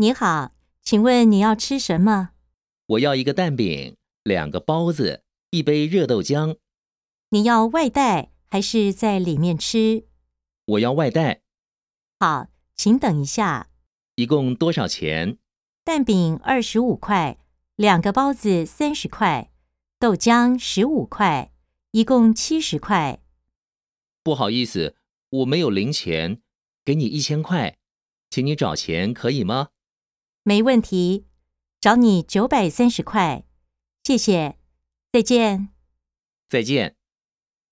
你好，请问你要吃什么？ 我要一个蛋饼，2个包子，一杯热豆浆。 你要外带还是在里面吃？ 我要外带。 好，请等一下。 一共多少钱？ 蛋饼25块，2个包子30块，豆浆15块，一共70块。 不好意思，我没有零钱，给你1000块，请你找钱可以吗？ 没问题，找你930块。谢谢，再见。 再见。